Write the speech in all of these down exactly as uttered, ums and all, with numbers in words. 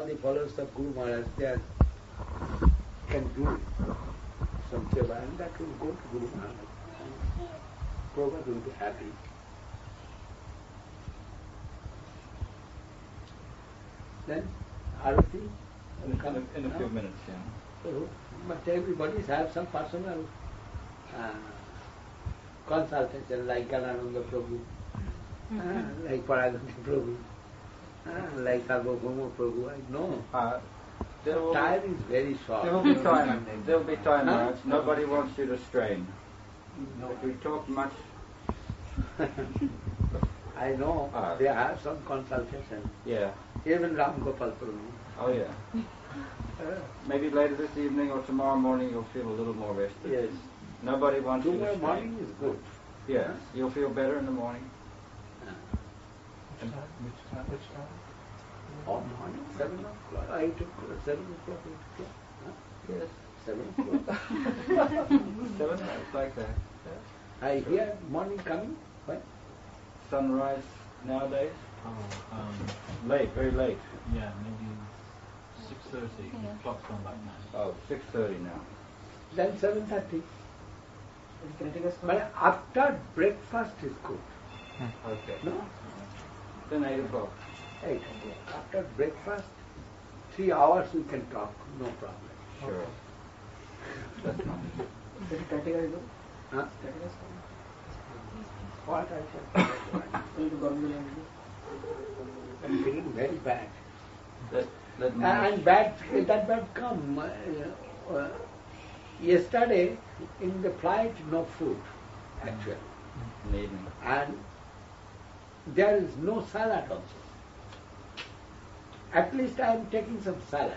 all the followers of Guru Maharaj, they are, can do some seva, and that will go to Guru Maharaj. And Prabhupada will be happy. Then, Arati will come. In a, in a few minutes, yeah. So, but everybody have some personal uh, consultation, like Ganananda Prabhu, mm-hmm. uh, like Paraganti Prabhu, uh, like Sarvabhauma Prabhu. I know. Uh, there will time be, is very short. There will be time. There will be time, huh? Maharaj. Nobody wants you to strain. No. If we talk much. I know. Uh, they have some consultation. Yeah. Even Ram Gopal Prabhu. Oh yeah. Uh, maybe later this evening or tomorrow morning you'll feel a little more rested. Yes. Nobody wants tomorrow you to morning is good. Yes. Huh? You'll feel better in the morning. Uh. Which time? Which time? Which time? Oh, morning, seven o'clock, eight o'clock, seven o'clock, eight o'clock. Huh? Yes. Seven o'clock. Seven hours like that. Yeah. I hear morning coming. When? Sunrise nowadays? Oh, um, late, very late. Yeah, maybe six thirty. Yeah. The clock's gone back now. Oh, six thirty now. Then seven thirty. But after breakfast is good. Okay. No? Then eight o'clock. Eight o'clock. After breakfast, three hours we can talk, no problem. Sure. That's nice. Huh? What I said? I'm feeling very bad. That, that and, and bad, that bad come. Uh, uh, yesterday, in the flight, no food, actually. in the evening. And there is no salad also. At least I am taking some salad.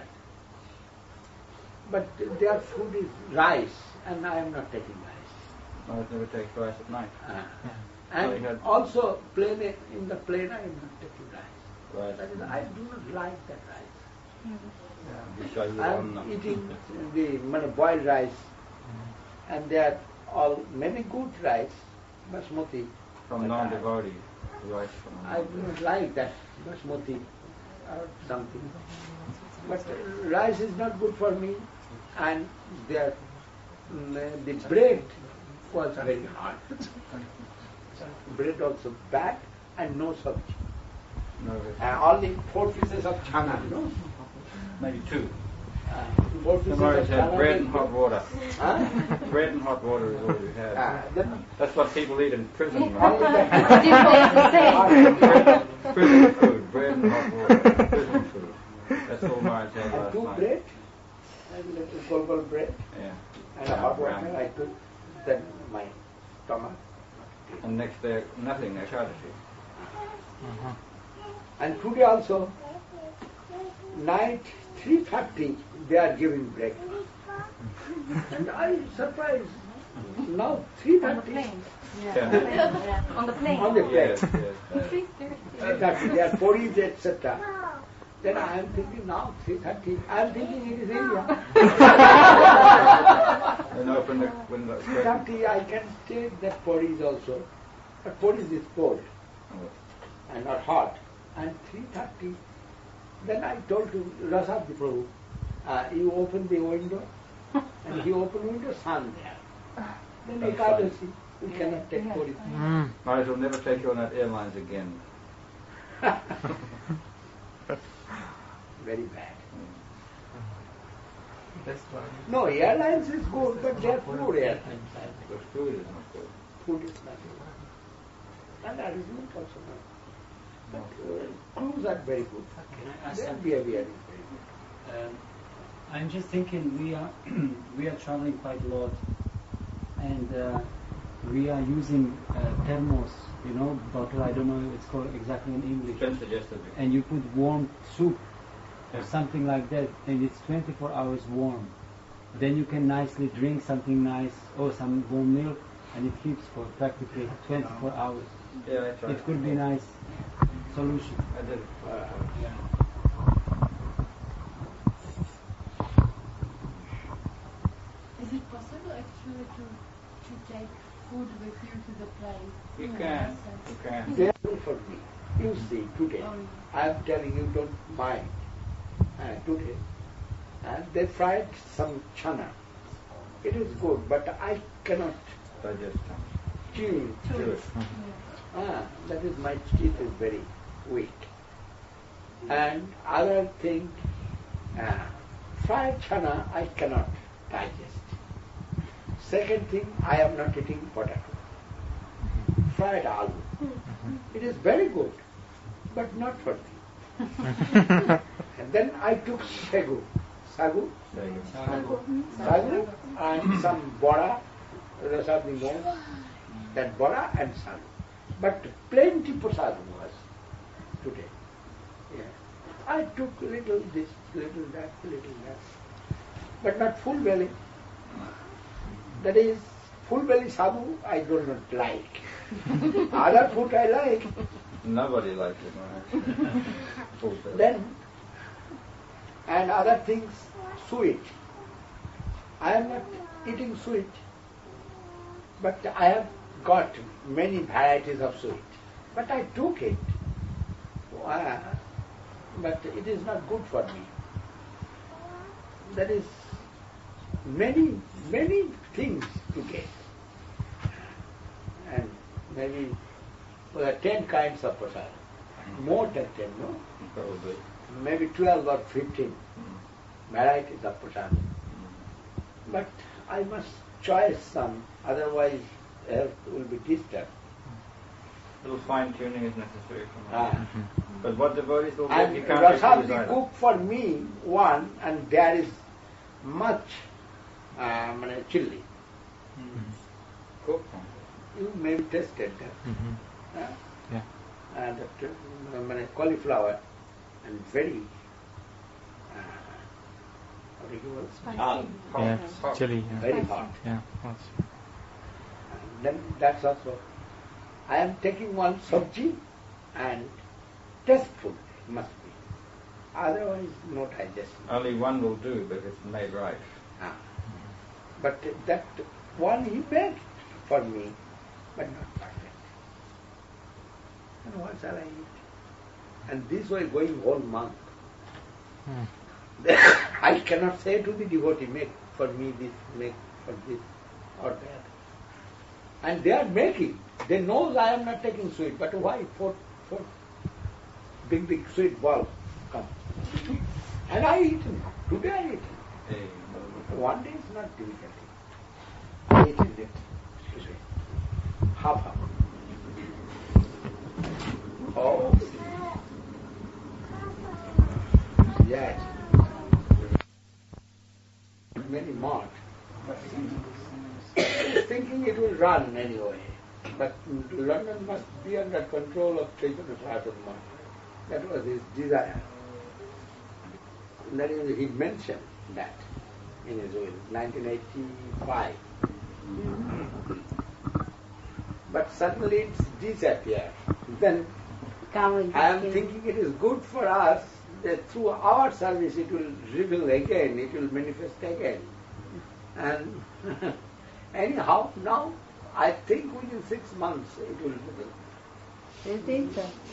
But their food is rice, and I am not taking rice. I never take rice at night. Uh, So and you had- also, plane, in the plane I am not taking rice. Right. That is, I do not like that rice. Because you I want am them. eating the mana, boiled rice, and they are all many good rice, basmati. From but non-devotee, rice from I, I do not like that basmati or something. But uh, rice is not good for me, and their mm, the bread was very hard. Bread also bad, and no sabji. No, Uh, only four pieces of chana, no? maybe two. Uh, four pieces Tomorrow of had chana. bread and hot water. Huh? Bread and hot water is all you have. Uh, then That's what people eat in prison, only right? that. Prison food, bread and hot water, prison food. That's all Maharaj had And last two night. bread, and little golbal bread, Yeah. and a hot water I took, then my stomach. And next day, nothing, Ekadashi. Uh-huh. And today also, night three thirty, they are giving breakfast. And I surprised. Now three On the thirty. plane. Yeah. Yeah. On the plane. On the plane. Yes, yes. three thirty. Uh, that they are porridge, et cetera. Then I am thinking now three thirty. I am thinking it is India. And open the window. three thirty I can take that porridge also. But porridge is cold and not hot. And three thirty, then I told to Rasabji Prabhu, uh, you open the window, and he opened window, sun there. Then That's Ekadashi, we cannot take porridge. Mm. Maharaj will never take you on that airlines again. Very bad. That's why. No, airlines is good, but they are food airlines. The food is not good. Food is not good. And arrangement also not. But uh, crews are very good. Can I ask Their something? behavior is very good. Um, I'm just thinking we are we are traveling quite a lot, and uh, we are using uh, thermos, you know, bottle. I don't know it's called exactly in English. Ben suggested it. And you put warm soup or something like that, and it's twenty-four hours warm. Then you can nicely drink something nice or some warm milk, and it keeps for practically twenty-four hours. Yeah, I tried. It could be a nice solution. I did. Uh, Yeah. Is it possible actually to to take food with you to the plane? You In can. that sense? You can. They are good for me. You see, today, Oh, I am telling you, don't mind. uh, today, and they fried some chana. It is good, but I cannot Digest. chew Chew it. it. Ah, that is, my teeth is very weak. And other thing, uh, fried chana I cannot digest. Second thing, I am not eating potato. Fried aloo. It is very good, but not for me. And then I took sagu. Sagu? Sagu. Sagu and some bora, rasadi knows, that bora and sagu. But plenty prasad was today. Yeah. I took little this, little that, little that. But not full belly. That is, full belly sagu I do not like. Other food I like. Nobody likes it. Right? Full belly. Then, and other things, sweet. I am not eating sweet, but I have got many varieties of sweet. But I took it. Uh, but it is not good for me. There is many, many things to get. And maybe well, ten kinds of prasad. More than ten, no? Probably. Maybe twelve or fifteen varieties of prasad. But I must choose some, otherwise health will be disturbed. A little fine tuning is necessary for me. Ah. But what devotees will get, And you can't refuse Rasabdi either. cook for me one, and there is much uh, mane chili. Cook. You may have tasted that. Huh? Yeah. And that uh, mane cauliflower and very uh, what do you call it? Hot. Hot. Yeah, Hot. chili. Yeah. Very hot. Yeah. That's, And then that's also. I am taking one sabji and tasteful must be. Otherwise no digestion. Only one will do, but it's made right. Ah. But that one he made for me, but not perfect. And what shall I eat? And this way going whole month. I cannot say to the devotee, make for me this, make for this or that. And they are making. They know I am not taking sweet, but why? For, for big, big sweet ball come. And I eat it. Today I eat it. Hey. One day is not difficult. I eat it today. Half half. Oh. Yes. Many marks. Thinking it will run anyway. But London must be under control of Chaitanya Saraswati Maharaj. That was his desire. That is, he mentioned that in his will, nineteen eighty-five. But suddenly it's disappeared. Then Come I am thinking it is good for us that through our service it will reveal again, it will manifest again. And anyhow, now I think within six months it will reveal. You think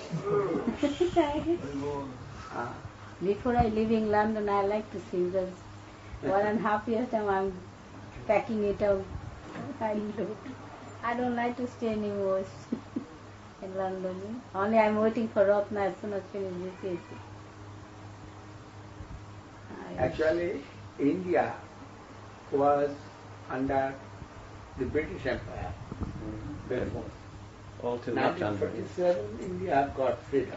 so? Ah. Before I leave in London, I like to see because one and a half years time I'm packing it out. I look. I don't like to stay anymore in London. Only I'm waiting for Ratna as soon as finish this A C. Actually, India was under the British Empire before. All too much nineteen under. forty-seven, India got freedom.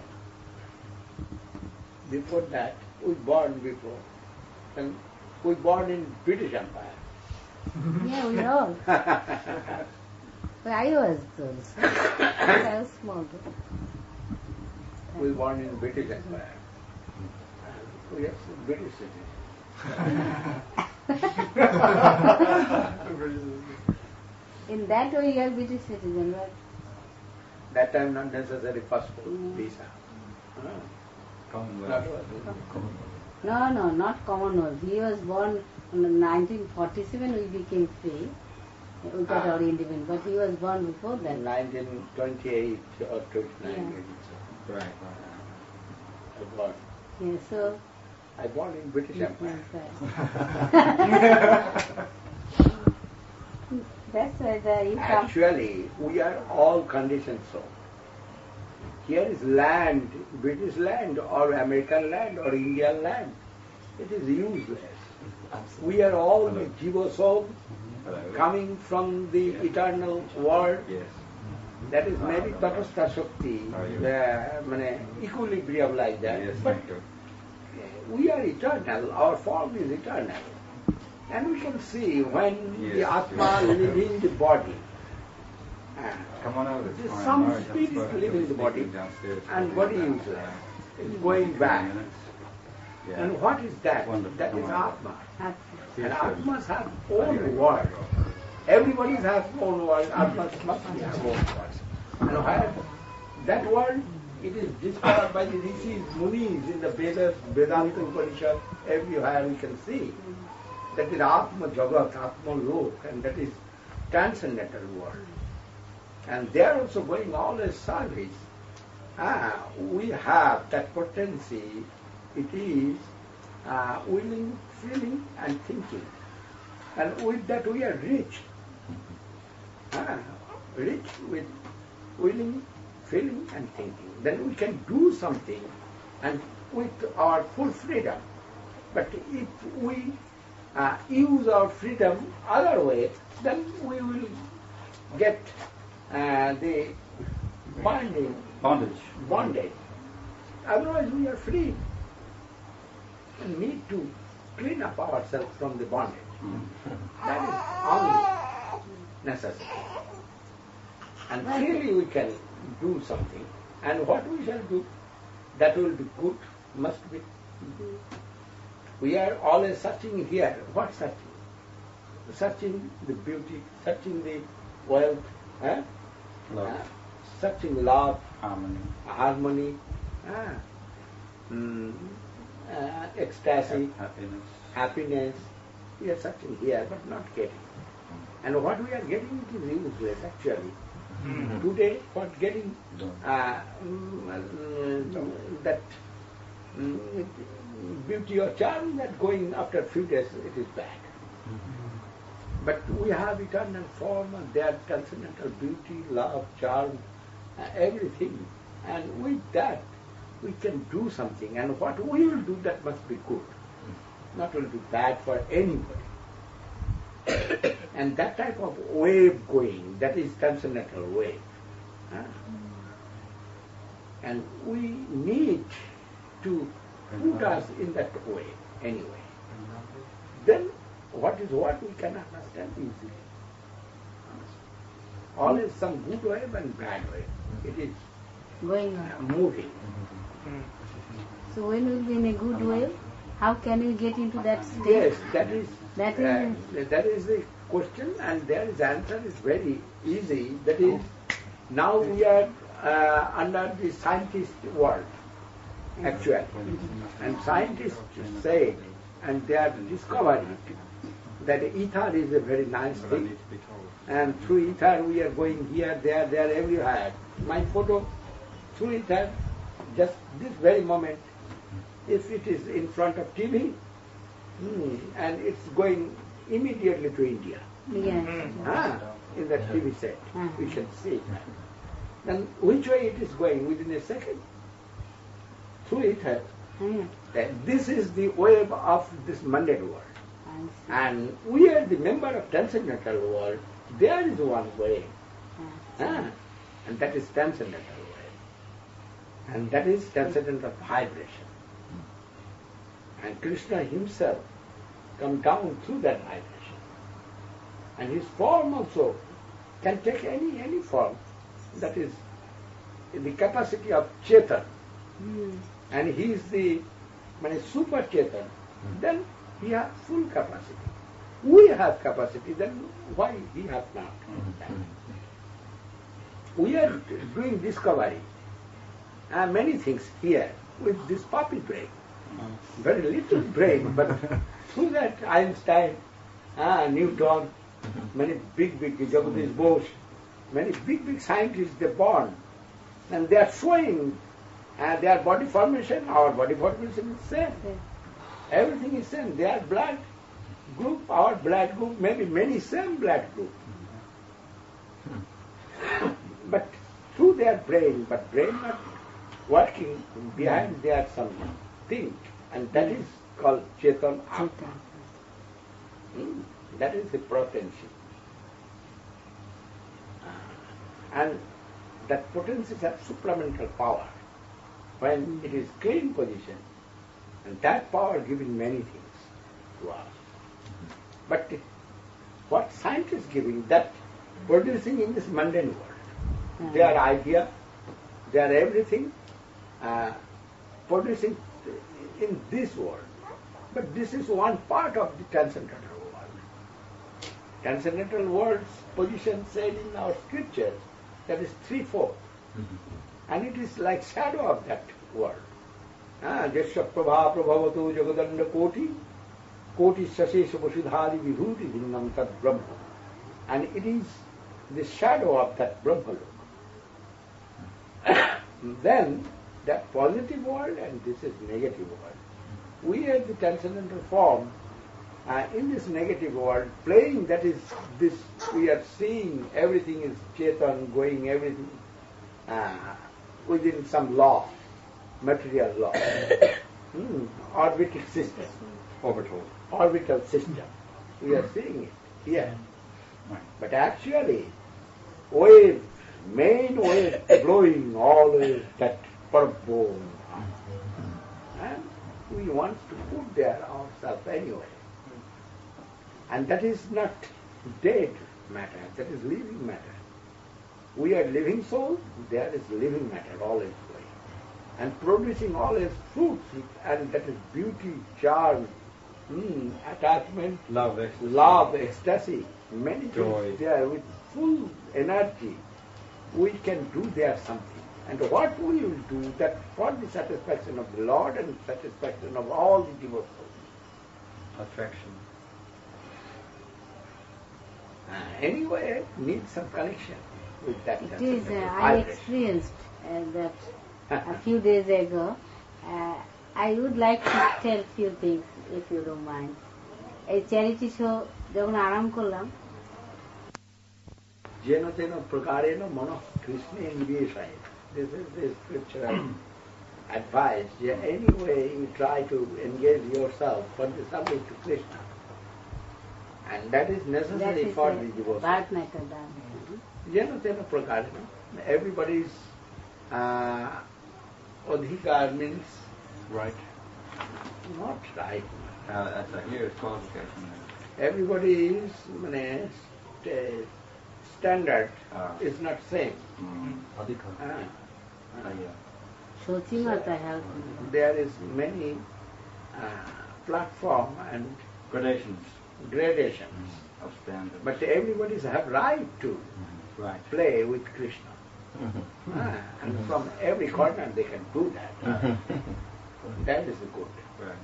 Before that, we born before. And we born in British Empire. Yeah, we all. But I was also. I was small. We born in British Empire. And we are British citizens. In that way, you are British citizen, right? That time not necessary passport, visa. Ah. Commonwealth. That was No, no, not Commonwealth. He was born in nineteen forty-seven. We became free. We got Ah. our independence, but he was born before in that. nineteen twenty-eight or twenty-nine. Yeah. Right, right. I born. Yeah, so I born in British Empire. That's why the you come. Actually, we are all conditioned so. Here is land, British land or American land or Indian land. It is useless. We are all the Jiva soul coming from the eternal world. Yes. That is maybe Tatastha Shakti, the mane, equilibrium like that. Yes, But thank you. we are eternal, our form is eternal. And we can see when the Yes. Atma leaving the body. Uh, Come on over. There's Fine. some All right, spirit that's fine. leaving the body, Downstairs. and body is uh, is going back. Yeah. And what is that? Wonderful. That Come is on. Atma. See you And soon. Atmas have own world. Everybody has own world. Atmas must have own world. And where that world, it is described by the rishis, munis in the Vedas, Vedanta Upanishad, everywhere we can see. That is Atma Jagat, Atma Lok, and that is transcendental world. And they are also going all as service. Ah, we have that potency. It is uh, willing, feeling, and thinking. And with that we are rich. Ah, rich with willing, feeling, and thinking. Then we can do something, and with our full freedom. But if we uh, use our freedom other way, then we will get uh, the binding, Bondage. bondage. Otherwise we are free. And need to clean up ourselves from the bondage. That is only necessary. And freely we can do something. And what we shall do, that will be good, must be. We are always searching here. What searching? Searching the beauty, searching the wealth, eh? Love. Uh, searching love, Harmony. harmony, ah, mm, uh, ecstasy, Happiness. happiness. We are searching here, but not getting. And what we are getting, it is useless actually. Today, what getting uh, mm, uh, that mm, beauty or charm, that going after a few days, it is bad. But we have eternal form, and there transcendental beauty, love, charm, uh, everything. And with that, we can do something. And what we will do, that must be good. Not will be bad for anybody. And that type of wave going, that is transcendental wave. Huh? And we need to put us in that way anyway. Then what is what we can understand easily. Always some good wave and bad wave. It is Going uh, on. moving. So when we'll be in a good way, how can we get into that state? Yes, that is That uh, is- that is the question, and there is answer is very easy. That is, now we are uh, under the scientist world, actually, and scientists say, and they are discovering that ether is a very nice thing, and through ether we are going here, there, there, everywhere. My photo through ether, just this very moment, if it is in front of T V, hmm, and it's going immediately to India, Yes. ah, in the T V set, Mhm. we can see. Then which way it is going within a second? Through ether. Mm. That this is the wave of this mundane world. I see. And we are the member of transcendental world. There is one way. Ah, and that is transcendental way. And that is transcendental vibration. And Krishna himself come down through that vibration. And his form also can take any any form. That is the capacity of Chetan. Mm. And he is the mane, super Chetan. Then he has full capacity. We have capacity, then why he has not? We are doing discovery. Uh, many things here with this puppy brain. Very little brain, but through that Einstein, uh, Newton, many big, big, Jagadish Bose, many big, big scientists, they born. And they are showing uh, their body formation, our body formation is same. Everything is same. They are blood group, our blood group, maybe many same blood group. But through their brain, but brain not working, behind there some thing, and that is called Chetan Atma. Hmm. That is the potency. And that potency has supplemental power when it is clean position, and that power giving many things to us. But what science is giving, that producing in this mundane world, their idea, their everything, uh, producing in this world. But this is one part of the transcendental world. Transcendental world's position said in our scriptures, that is three-fourths. Mm-hmm. And it is like shadow of that world. Jasya prabha prabhavato jagadanda koti, koti sasesha vasudhari vibhuti vinnam tad brahma. And it is the shadow of that Brahma Loka. Then that positive world and this is negative world. We are the transcendental form uh, in this negative world playing, that is this, we are seeing everything is Chetan going, everything uh, within some law, material law. hmm. Orbital system. Orbital. Orbital system. We are seeing it here. But actually, wave, main wave blowing always that purple. And we want to put there ourselves anyway. And that is not dead matter, that is living matter. We are living soul, there is living matter always going. And producing always fruits, and that is beauty, charm, mm, attachment, love, ecstasy. love, ecstasy, many joy. things there with full energy. We can do there something. And what we will do that for the satisfaction of the Lord and satisfaction of all the devotees. Attraction. Uh, anyway, needs some connection with that. It is, uh, I experienced uh, that a few days ago. Uh, I would like to tell few things, if you don't mind. A charity show, যখন আরাম করলাম, যেন তেন প্রকারেণ মনঃ কৃষ্ণে নিবেশায়. This is the scriptural advice. Yeah, anyway, you try to engage yourself for the subject to Krishna. And that is that necessary is for a the devotion. birth matter done. যেন তেন প্রকারেণ. Everybody's uh, অধিকার means Right. not right. Uh, that's a here is qualification. Everybody's মানে, st- standard Ah. is not same. Mm. Adhikar. Uh, Uh, yeah. Sochimata helped me. there is many uh, platform and Gradations gradations, of standards. but everybody have right to Right. play with Krishna. Ah, and from every corner they can do that. That is good. Right.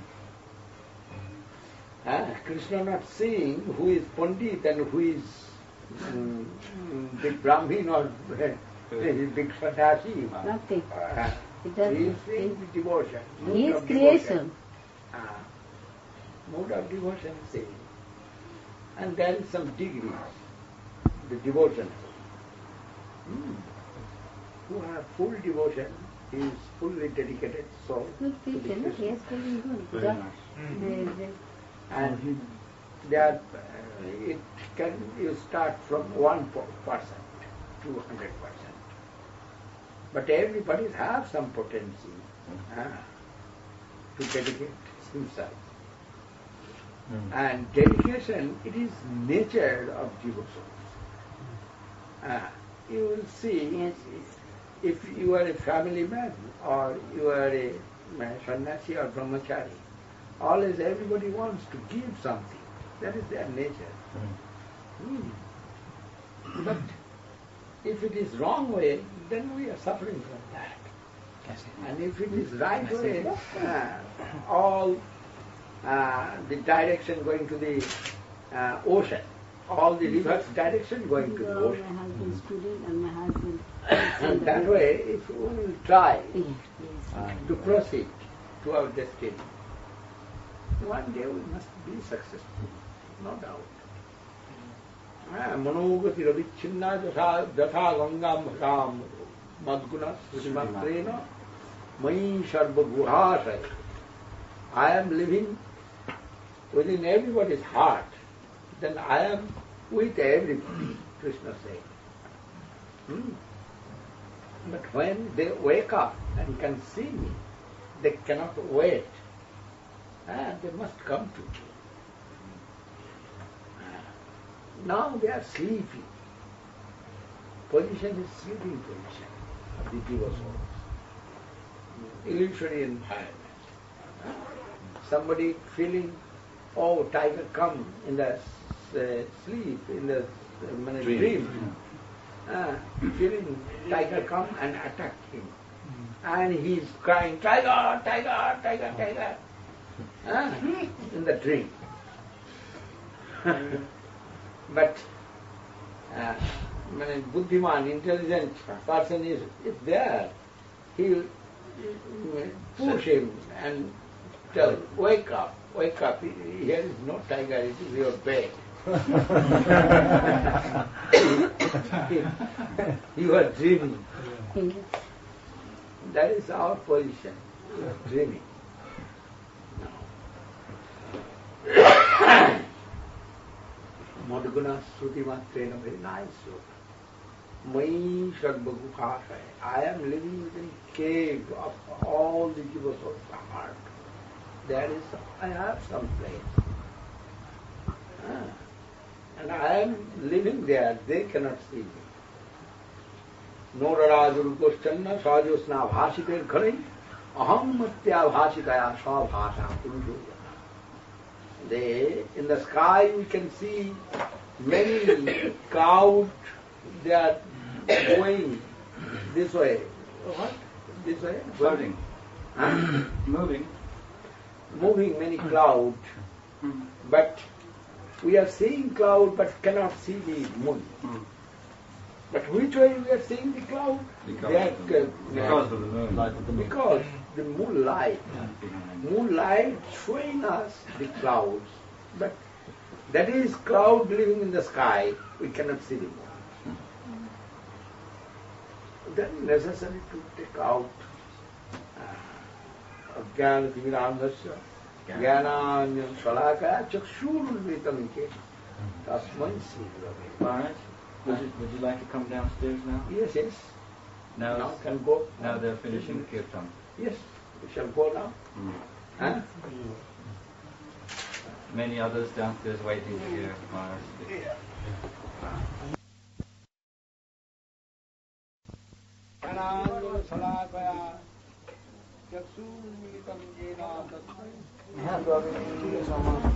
Ah, Krishna not seeing who is Pandit and who is um, big Brahmin or big Sannyasi. Nothing. Ah, It does he is seeing the devotion. mood He is of creation. devotion. Ah, mood of devotion seeing. And there is some degrees, the devotion. Hmm. Who have full devotion, he is fully dedicated soul Good to the teacher, no? He Krishna. has taken good. Very Just- nice. Very good. And he, they are, uh, it can, you start from one percent to one hundred percent. But everybody has some potency ah, to dedicate himself. And dedication, it is nature of devotion. Ah, you will see, Yes. if you are a family man or you are a uh, sannyasi or brahmachari, always everybody wants to give something. That is their nature. Hmm. But if it is wrong way, then we are suffering from that. And if it is right way, uh, all uh, the direction going to the uh, ocean, all the rivers direction going to the You are ocean. my husband's student and my husband. And that way, if we will try Yes, yes. to proceed to our destiny, one day we must be successful, no doubt. Manogati ravichinna jatha jatha gangam bhatam madguna srimatrena mai sarva guhasaya. I am living within everybody's heart, then I am with everybody, Krishna said. Hmm. But when they wake up and can see me, they cannot wait. Ah, they must come to me. Ah, now they are sleeping. Position is sleeping position of the jiva souls. Illusory environment. Somebody feeling, oh, tiger come in the uh, sleep, in the uh, dream. dream. Uh, feeling tiger come and attack him. And he is crying, tiger, tiger, tiger, tiger. Uh, in the dream. But uh, when a buddhiman, intelligent person is, is there, he will push him and tell, wake up, wake up, here is no tiger, it is your bed. You are dreaming. That is our position. You are dreaming. Madhuguna Sruti Matrena, very nice sloka. Mai Sarva Guhasaya. I am living within cave of all the jivas of the heart. There is, I have some place. Ah. And I am living there, they cannot see me. Norarajur Goschanna Sajosna Bhashiter Kharai Aham Matya Bhashitaya Svabhasha Purushoya. They, in the sky we can see many clouds, they are going this way. What? This way? Floating. Huh? Moving. Moving many clouds, but we are seeing cloud but cannot see the moon. Mm. But which way we are seeing the cloud? Because, They are, of, the, because of the moon. Light of the moon. because the moonlight, moonlight showing us the clouds, but that is cloud living in the sky, we cannot see the moon. Then necessary to take out Ajnana Timirandhasya Jnananyam Shalakaya Chakshurunvitam Ke Tasmai Sri. Maharaj, would you, would you like to come downstairs now? Yes, yes. Now, Now can go. now they're finishing the kirtan. Yes, we shall go now. Mm. Huh? Many others downstairs waiting to hear Maharaj speak. Jnananyam Shalakaya Chakshurunvitam Jena Tasmai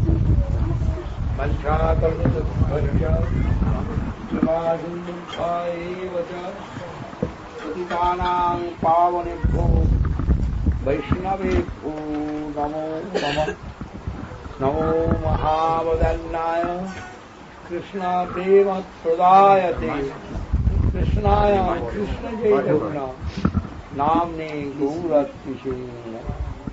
Panchakarmadhya Srimajindukhaevacha Patitanang Pavanebhyo Vaishnavebhyo Namo Namah Namo Mahavadanyaya Krishna Prema Pradayate Krishnaya Krishna Jaitavana Namne Gauratishe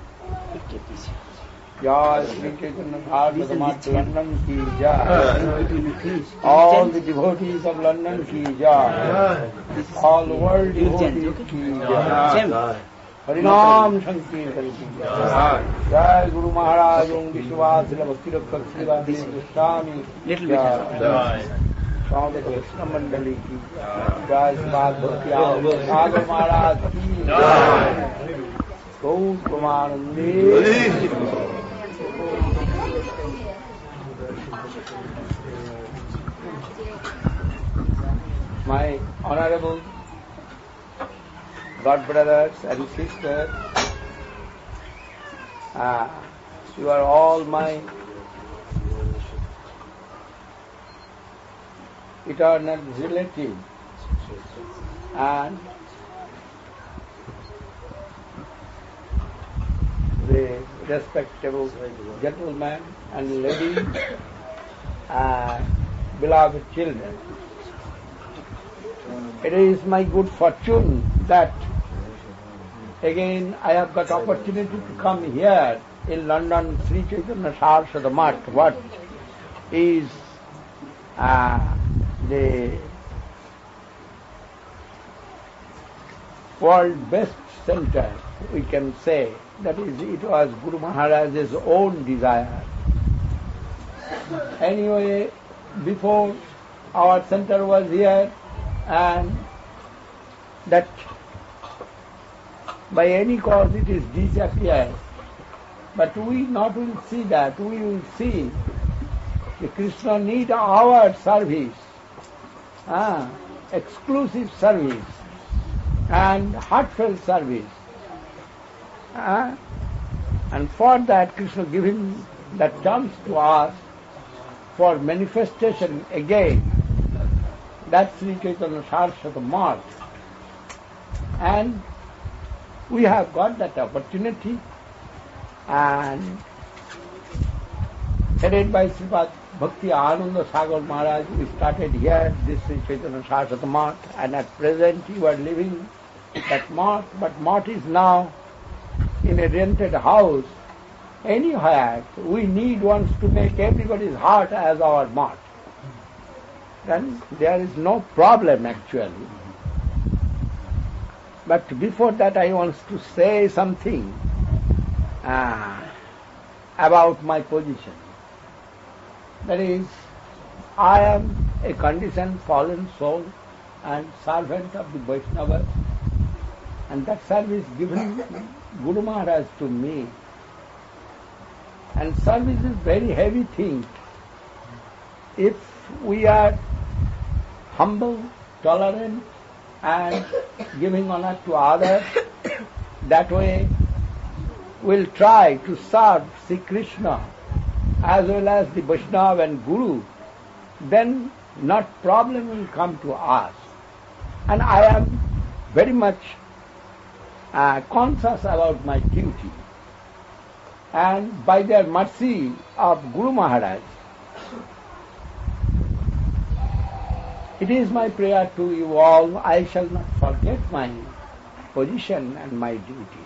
Jai Shri Chaitanya Bhagavatam London ki jai. All the devotees of London ki jai. All the world devotees ki jai. Harinam Sankirtan ki jai. Jai Guru Maharaj Om Vishwasila Bhakti Rakshak Srivasi Goswami jai. Swami Krishna Mandali ki jai. Srimad Bhakti Sagar Maharaj ki jai. Gaur Pramanande. My honorable God brothers and sisters, uh, you are all my eternal relatives, and the respectable gentlemen and ladies and beloved children. It is my good fortune that again I have got opportunity to come here in London, Sri Chaitanya Saraswati Math, what is uh, the world best center, we can say. That is, it was Guru Maharaj's own desire. Anyway, before our center was here, and that by any cause it is disappeared. But we not will see that, we will see that Krishna need our service, ah, exclusive service and heartfelt service. Ah, and for that Krishna giving that chance to us for manifestation again. That's Sri Chaitanya Saraswati Math. And we have got that opportunity, and headed by Sripad Bhakti Ananda Sagar Maharaj, we started here, this Sri Chaitanya Saraswati Math, and at present you are living that Math, but Math is now in a rented house. Anywhere we need wants to make everybody's heart as our Math. Then there is no problem actually. But before that I want to say something uh, about my position. That is, I am a conditioned fallen soul and servant of the Vaishnavas, and that service given Guru Maharaj to me. And service is very heavy thing. If we are humble, tolerant, and giving honor to others, that way we'll try to serve Sri Krishna as well as the Vaishnava and Guru, then not problem will come to us. And I am very much uh, conscious about my duty. And by the mercy of Guru Maharaj, it is my prayer to you all, I shall not forget my position and my duty.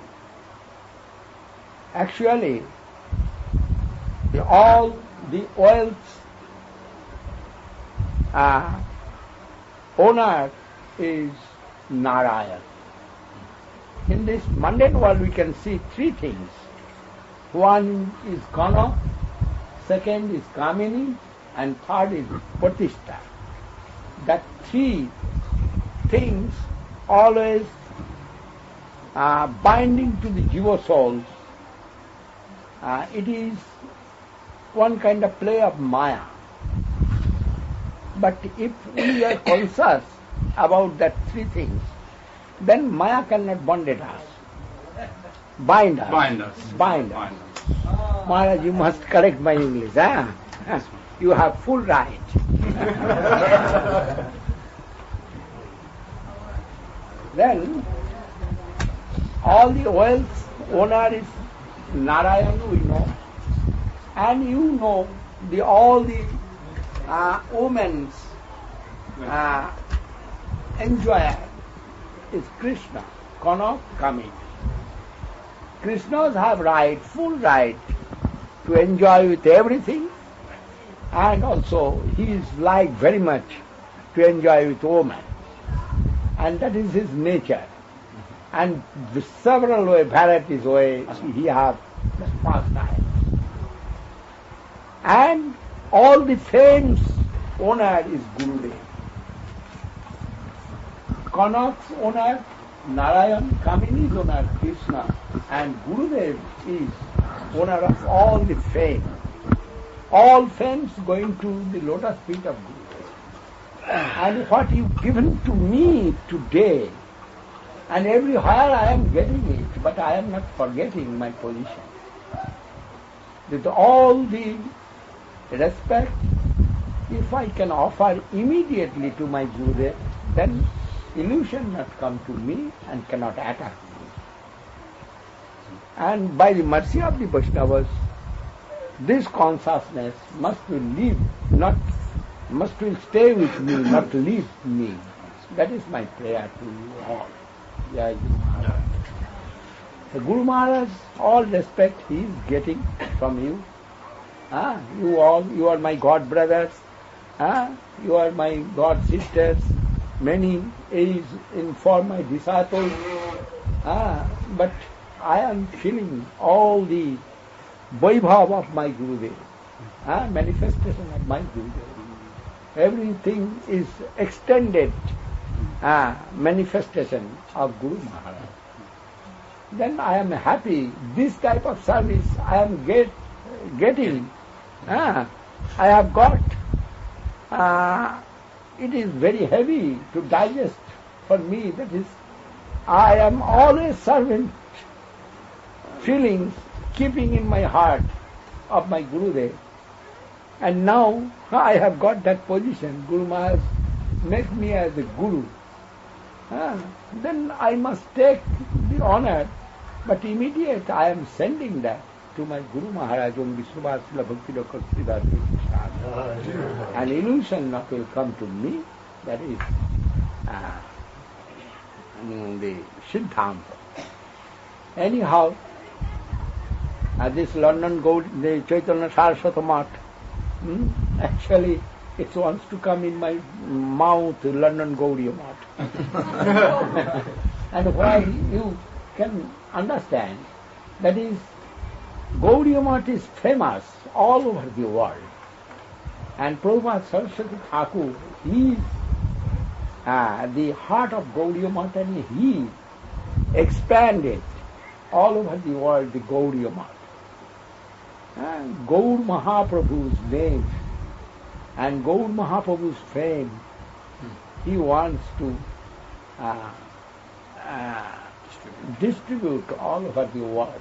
Actually, the, all the wealth uh, owner is Narayan. In this mundane world we can see three things. One is Kana, second is Kamini, and third is Pratishtha. That three things always uh, binding to the jiva souls. Uh, it is one kind of play of Maya. But if we are conscious about that three things, then Maya cannot bond us. Bind us. Bind us. Bind us. Maharaj, you must correct my English, huh? You have full right. Then, all the wealth owner is Narayan, we know. And you know, the all the uh, women's uh, enjoyer is Krishna, Kana, Kami. Krishnas have right, full right to enjoy with everything, and also he is like very much to enjoy with woman. And that is his nature. And the several way, varieties way, he has the pastime. And all the fame's owner is Gurudev. Kanak's owner, Narayan, Kamini's owner, Krishna, and Gurudev is owner of all the fame. All fame's going to the lotus feet of Gurudev. And what you've given to me today, and everywhere I am getting it, but I am not forgetting my position. With all the respect, if I can offer immediately to my Gurudev, then illusion not come to me and cannot attack me. And by the mercy of the Vaishnavas, this consciousness must will live, not must will stay with me, not leave me. That is my prayer to you all. Yeah, you The Guru Maharaj, all respect he is getting from you. Ah, you all, you are my God brothers. Ah, you are my God sisters. Many is in for my disciples. Ah, but I am feeling all the vaibhav of my Gurudev, ah, manifestation of my Gurudev. Everything is extended ah, manifestation of Guru Maharaj. Then I am happy. This type of service I am get, getting. Ah, I have got. Ah, it is very heavy to digest for me. That is, I am always servant feelings keeping in my heart of my Gurudev. And now I have got that position. Guru Maharaj make me as a Guru. Ah, then I must take the honor. But immediate I am sending that to my Guru Maharaj, Om Vishwabhasila Bhakti Dokar Siddhartha. An illusion not will come to me. That is uh, the Siddhanta. Anyhow, uh, this London Gaud, the Chaitanya Saraswata Math, hmm, actually it wants to come in my mouth, London Gaudiya Math. And why you can understand, that is, Gaudiya Math is famous all over the world. And Prabhupada Saraswati Thakur, he is uh, the heart of Gaudiya Math, and he expanded all over the world the Gaudiya Math. And Gaur Mahaprabhu's name and Gaur Mahaprabhu's fame, he wants to uh, uh, distribute all over the world.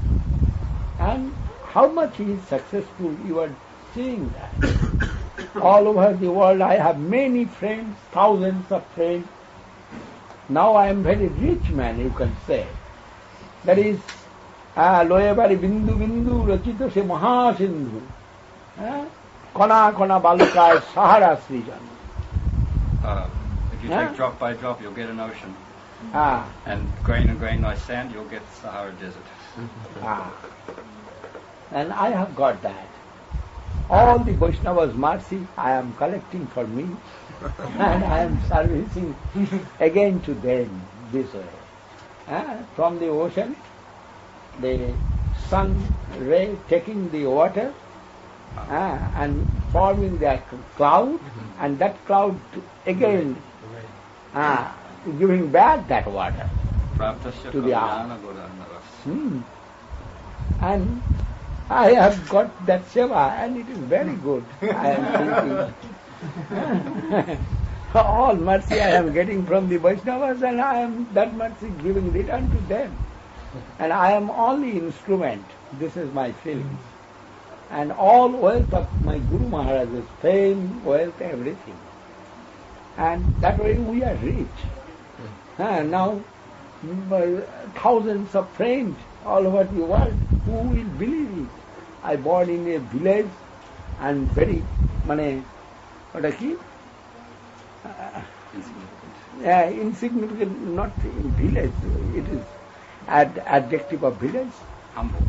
And how much he is successful, you are seeing that. All over the world I have many friends, thousands of friends. Now I am very rich man, you can say. That is, Loyabari Bindu Bindu Rachita Se Mahasindhu. Kona Kona Balukaya Sahara Srijan. Uh, if you Huh? take drop by drop, you'll get an ocean. Ah, And grain and grain like sand, you'll get Sahara Desert. ah. And I have got that. All the Vaishnavas' mercy I am collecting for me and I am servicing again to them this way. Ah, from the ocean, the sun ray taking the water ah, and forming that cloud, and that cloud to again ah, giving back that water to the earth. Hmm. And I have got that seva, and it is very good. I am thinking. All mercy I am getting from the Vaishnavas, and I am that mercy giving return to them. And I am only instrument. This is my feeling. And all wealth of my Guru Maharaj's fame, wealth, everything. And that way we are rich. And now mm, thousands of friends all over the world. Who will believe it? I born in a village and very, mane, what a key? Uh, yeah, insignificant, not in village. It is ad, adjective of village. Humble.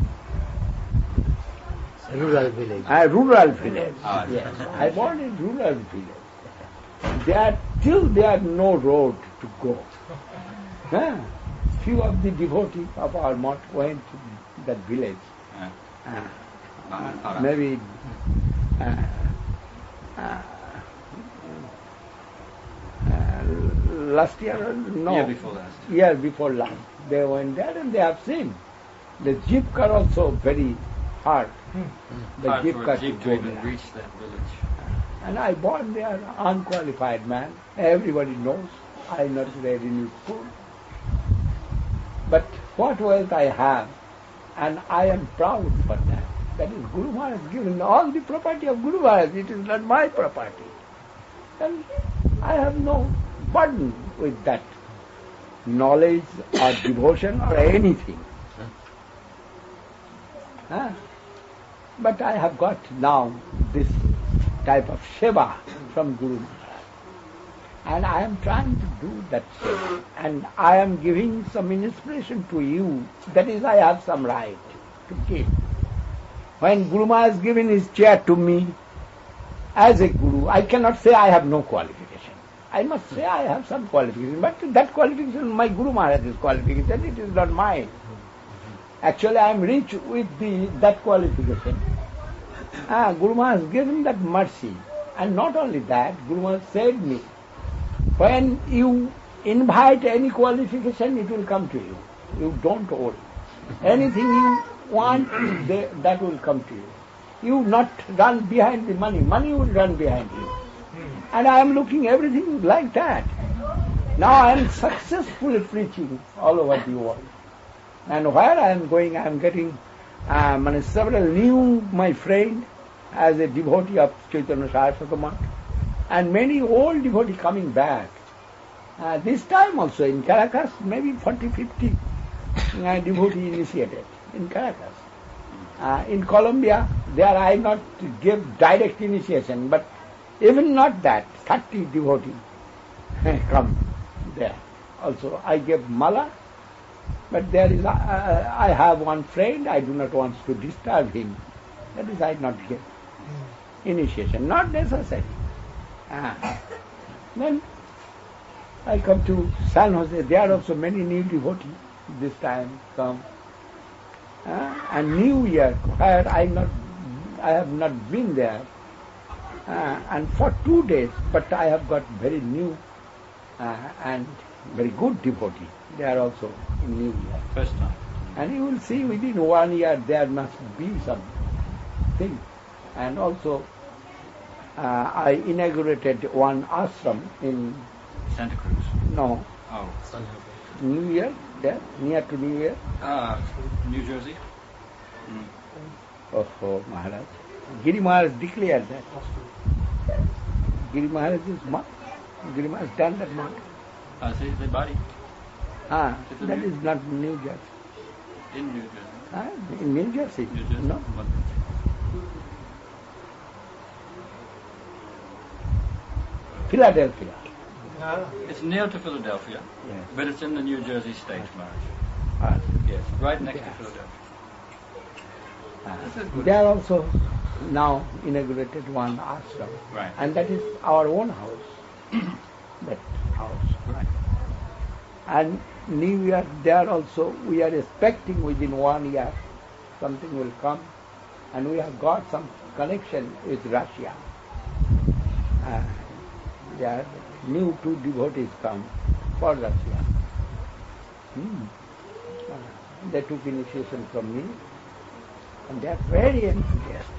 Rural village. A rural village. Ah, Yes, I born in rural village. There till there are no road to go. Huh? Few of the devotees of our mott went to that village. Yeah. Uh, Uh, maybe uh, uh, uh, last year, no, Year before last. year before last, they went there and they have seen the jeep car also very hard. The Hard jeep for car a jeep to to go even there. reach that village. And I born there, unqualified man. Everybody knows I not read in school. But what wealth I have, and I am proud for that. That is Guru Maharaj given all the property of Guru Maharaj. It is not my property. And I have no burden with that knowledge or devotion or anything. Huh? But I have got now this type of seva from Guru Maharaj. And I am trying to do that same. And I am giving some inspiration to you. That is, I have some right to give. When Guru Maharaj has given his chair to me, as a Guru, I cannot say I have no qualification. I must say I have some qualification. But that qualification is my Guru Maharaj's qualification. It is not mine. Actually, I am rich with the that qualification. Ah, Guru Maharaj has given that mercy. And not only that, Guru Maharaj said me, when you invite any qualification, it will come to you. You don't worry. Anything you want, they, that will come to you. You not run behind the money. Money will run behind you. And I am looking everything like that. Now I am successfully preaching all over the world. And where I am going, I am getting um, several new, my friend, as a devotee of Chaitanya Saraswati Math, and many old devotees coming back. Uh, this time also in Caracas, maybe forty, fifty uh, devotees initiated in Caracas. Uh, in Colombia, there I not give direct initiation, but even not that, thirty devotees come there. Also, I gave mala, but there is, uh, I have one friend, I do not want to disturb him. That is, I not give initiation, not necessary. Ah. Then I come to San Jose, there are also many new devotees this time come. Ah. And New Year, where I not, I have not been there. Uh, and for two days, but I have got very new uh, and very good devotee. They are also in New Year. First time. And you will see within one year there must be some thing. And also uh, I inaugurated one ashram in Santa Cruz. no Oh. New Year there near to New Year. Uh, New Jersey. Mm. Oh, oh Maharaj. Giri Maharaj declared that. Giri Maharaj is monk. Giri Maharaj done that monk. Uh, say the body Ah, Is it that New- is not New Jersey. in New Jersey. Ah, in New Jersey. New Jersey. No. What? Philadelphia. It's near to Philadelphia, Yes. but it's in the New Jersey state, Maharaj. Ah, Yes, right next Yes. to Philadelphia. ah. This is good. They are also now inaugurated one ashram. Right. And that is our own house. That house. Right. And New Year there also we are expecting within one year something will come. And we have got some connection with Russia. Uh, there are new two devotees come for Russia. Hmm. Uh, they took initiation from me and they are very enthusiastic.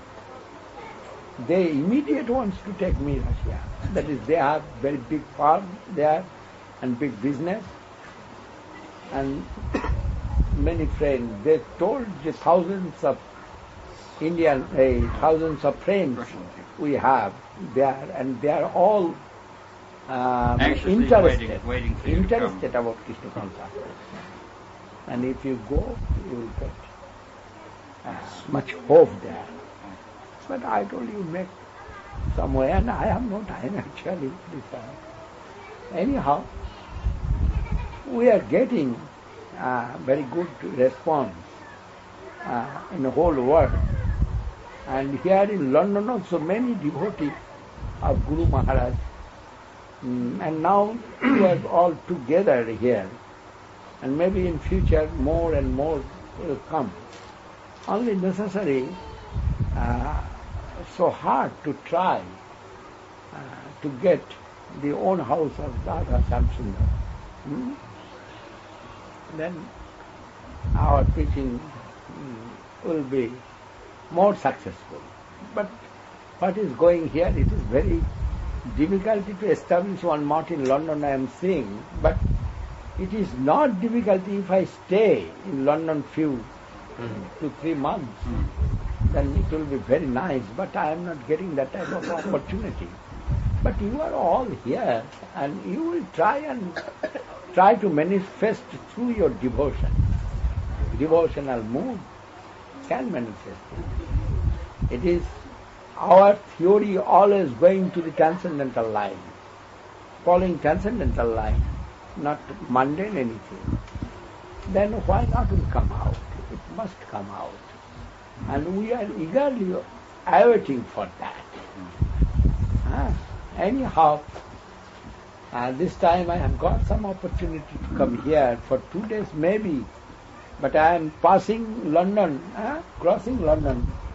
They immediately wants to take me Russia. That is, they have very big farm there and big business and many friends. They told the thousands of Indian, uh, thousands of friends Russian people. we have there, and they are all um, Anxiously interested, waiting- waiting for you to interested about Krishna consciousness. And if you go, you will get uh, much hope there. But I told you, make some way, and I have no time actually this time. Anyhow, we are getting uh, very good response uh, in the whole world. And here in London also many devotees of Guru Maharaj. Mm, and now we are all together here. And maybe in future more and more will come. Only necessary, uh, so hard to try uh, to get the own house of Radha Shamsundar. Hmm? Then our preaching mm, will be more successful. But what is going here, it is very difficult to establish one mott in London, I am seeing, but it is not difficult if I stay in London few mm. to three months. Mm. Then it will be very nice, but I am not getting that type of opportunity. But you are all here, and you will try and try to manifest through your devotion. Devotional mood can manifest. It is our theory always going to the transcendental line. following transcendental line, not mundane anything, then why not will come out? It must come out. And we are eagerly awaiting for that. Ah, anyhow, uh, this time I have got some opportunity to come here for two days maybe, but I am passing London, uh, crossing London